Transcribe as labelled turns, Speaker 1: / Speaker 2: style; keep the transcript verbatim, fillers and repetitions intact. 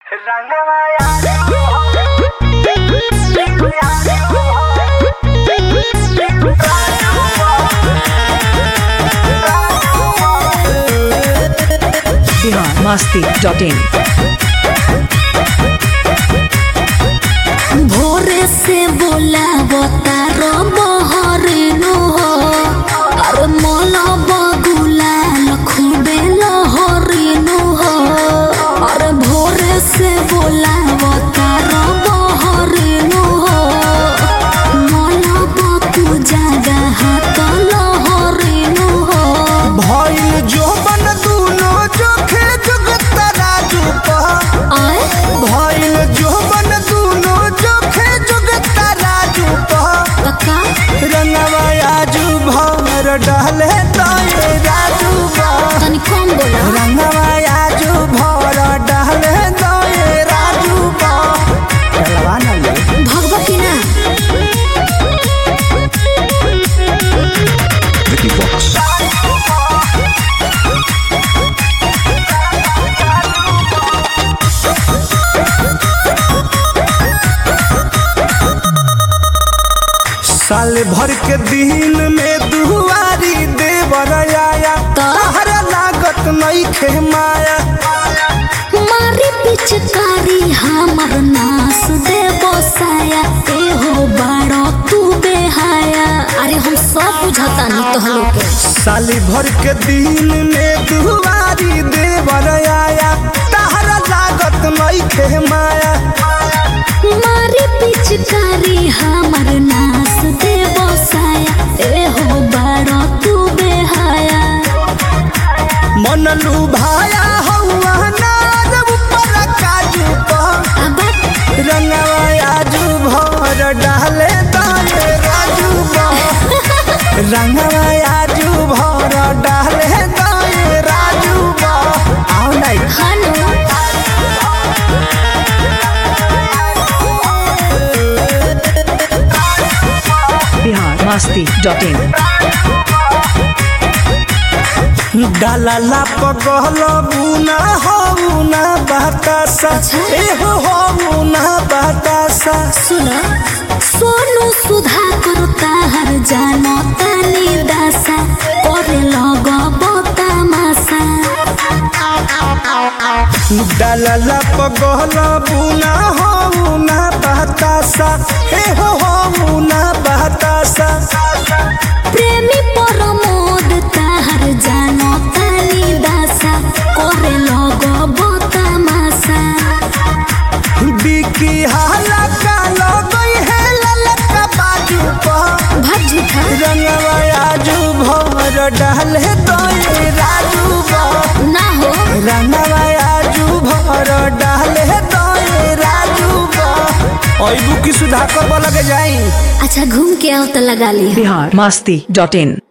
Speaker 1: Masti dot in.
Speaker 2: भोरे से बोला बतारो बहरिनु हो अरे मोला बगुला लखुबे लहरिनु हो अरे भोरे से बोला बतारो बहरिनु हो मोला बकु जागा हाथ लहरिनु हो
Speaker 3: भइल जो बन दुनो जोखे जुगता राजू पा
Speaker 2: आए
Speaker 3: भइल जो बन दुनो जोखे जुगता राजू पा
Speaker 2: कक्का
Speaker 3: रंगवा आजू भर डाले ताए राजू पा
Speaker 2: तनी कम बोला
Speaker 3: रंगवा आजू भर डाले ताए राजू पा चलवा ना ले
Speaker 2: भगवती ना
Speaker 1: विकी बॉक्स।
Speaker 3: साल भर के दिन में दुआरी देवर आया तहरा लागत नहीं खे माया
Speaker 2: मारी पिचकारी हमर नास दे बसाया ए हो बाड़ो तू बेहाया अरे हम सब बुझता नहीं तो हलो के
Speaker 3: साली भर के दिन में दुआरी देवर आया तहरा लागत नहीं खे माया
Speaker 2: मारी पिचकारी हमर नास दे बसाया ए हो बाड़ो तू बेहाया
Speaker 3: मन लुभाया हवा नार ऊपर काजू पा
Speaker 2: अब
Speaker 3: रंगवा आजू भर डाले ताले राजू पा रंगवा आजू भर डाले ताले राजू पा आओ नहीं
Speaker 2: खानो
Speaker 1: बिहार मस्ती डॉट इन।
Speaker 3: डाला पगल बुना हो ना बतासा ए हो हो ना बतासा
Speaker 2: सुना सोनू सुधा करता हर जानो तानी दासा करे लगबो तमाशा
Speaker 3: डाला पगल बुना हो ना बतासा ए हो हो ना बतासा
Speaker 2: प्रेमी परमोद ताहर जानो तानी दासा करे लगबो तमाशा
Speaker 3: बिकी हाला का लगई है ललका बाजू पा
Speaker 2: भाग झूठा
Speaker 3: रंगवा आजू भर डाले तोए राजू बा
Speaker 2: ना हो
Speaker 3: रंगवा आजू भर डाले तोए राजू बा ओई बुकी सुधा करबा लगे जाई
Speaker 2: अच्छा घूम के आओ तो लगा ली
Speaker 1: बिहार मस्ती डॉट इन।